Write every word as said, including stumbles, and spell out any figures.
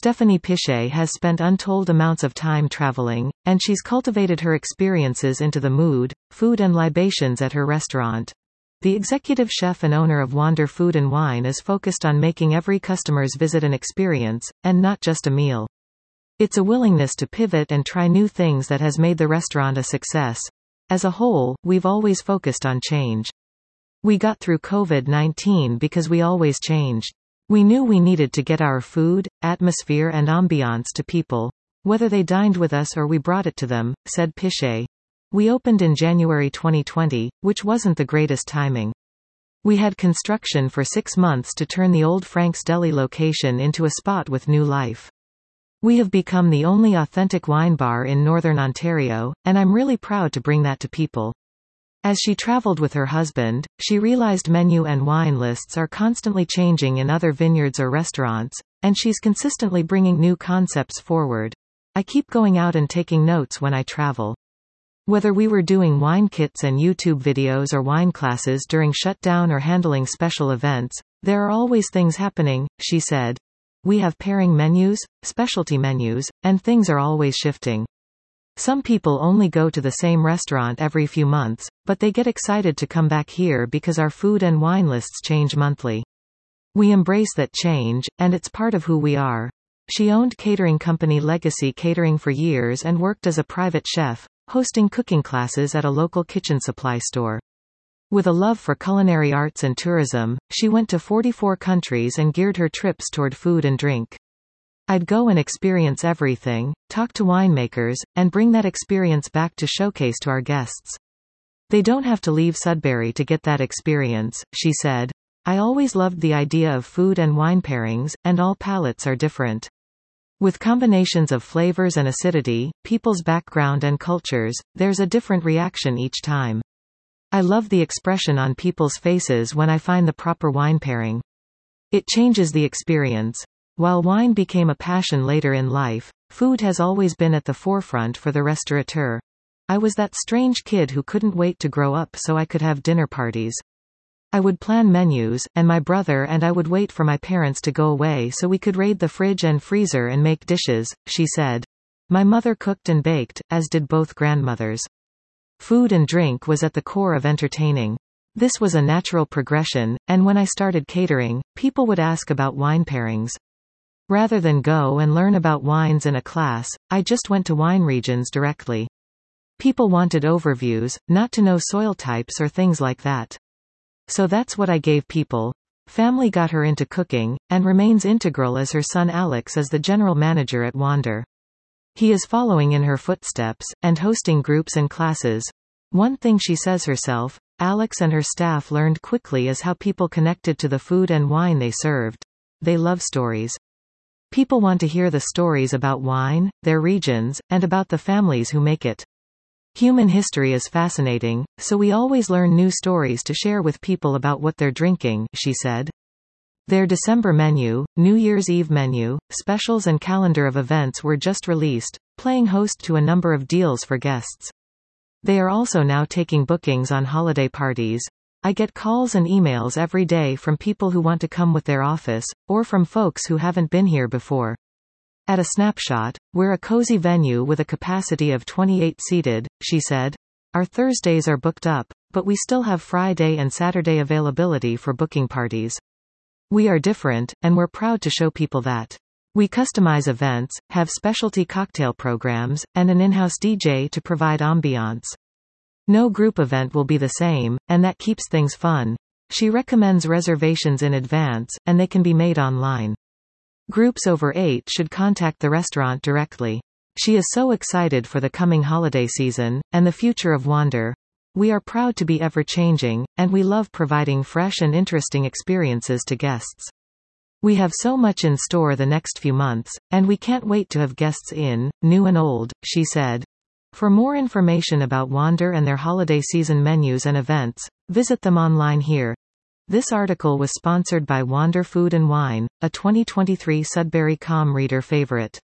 Stephanie Pichet has spent untold amounts of time traveling, and she's cultivated her experiences into the mood, food and libations at her restaurant. The executive chef and owner of Wander Food and Wine is focused on making every customer's visit an experience, and not just a meal. It's a willingness to pivot and try new things that has made the restaurant a success. As a whole, we've always focused on change. We got through COVID nineteen because we always changed. We knew we needed to get our food, atmosphere and ambiance to people, whether they dined with us or we brought it to them, said Pichet. We opened in January twenty twenty, which wasn't the greatest timing. We had construction for six months to turn the old Frank's Deli location into a spot with new life. We have become the only authentic wine bar in Northern Ontario, and I'm really proud to bring that to people. As she traveled with her husband, she realized menu and wine lists are constantly changing in other vineyards or restaurants, and she's consistently bringing new concepts forward. I keep going out and taking notes when I travel. Whether we were doing wine kits and YouTube videos or wine classes during shutdown or handling special events, there are always things happening, she said. We have pairing menus, specialty menus, and things are always shifting. Some people only go to the same restaurant every few months, but they get excited to come back here because our food and wine lists change monthly. We embrace that change, and it's part of who we are. She owned catering company Legacy Catering for years and worked as a private chef, hosting cooking classes at a local kitchen supply store. With a love for culinary arts and tourism, she went to forty-four countries and geared her trips toward food and drink. I'd go and experience everything, talk to winemakers, and bring that experience back to showcase to our guests. They don't have to leave Sudbury to get that experience, she said. I always loved the idea of food and wine pairings, and all palates are different. With combinations of flavors and acidity, people's background and cultures, there's a different reaction each time. I love the expression on people's faces when I find the proper wine pairing. It changes the experience. While wine became a passion later in life, food has always been at the forefront for the restaurateur. I was that strange kid who couldn't wait to grow up so I could have dinner parties. I would plan menus, and my brother and I would wait for my parents to go away so we could raid the fridge and freezer and make dishes, she said. My mother cooked and baked, as did both grandmothers. Food and drink was at the core of entertaining. This was a natural progression, and when I started catering, people would ask about wine pairings. Rather than go and learn about wines in a class, I just went to wine regions directly. People wanted overviews, not to know soil types or things like that. So that's what I gave people. Family got her into cooking, and remains integral as her son Alex is the general manager at Wander. He is following in her footsteps, and hosting groups and classes. One thing she says herself, Alex and her staff learned quickly is how people connected to the food and wine they served. They love stories. People want to hear the stories about wine, their regions, and about the families who make it. Human history is fascinating, so we always learn new stories to share with people about what they're drinking, she said. Their December menu, New Year's Eve menu, specials and calendar of events were just released, playing host to a number of deals for guests. They are also now taking bookings on holiday parties. I get calls and emails every day from people who want to come with their office, or from folks who haven't been here before. At a snapshot, we're a cozy venue with a capacity of twenty-eight seated, she said. Our Thursdays are booked up, but we still have Friday and Saturday availability for booking parties. We are different, and we're proud to show people that. We customize events, have specialty cocktail programs, and an in-house D J to provide ambiance. No group event will be the same, and that keeps things fun. She recommends reservations in advance, and they can be made online. Groups over eight should contact the restaurant directly. She is so excited for the coming holiday season, and the future of Wander. We are proud to be ever-changing, and we love providing fresh and interesting experiences to guests. We have so much in store the next few months, and we can't wait to have guests in, new and old, she said. For more information about Wander and their holiday season menus and events, visit them online here. This article was sponsored by Wander Food and Wine, a twenty twenty-three Sudbury Com Reader favorite.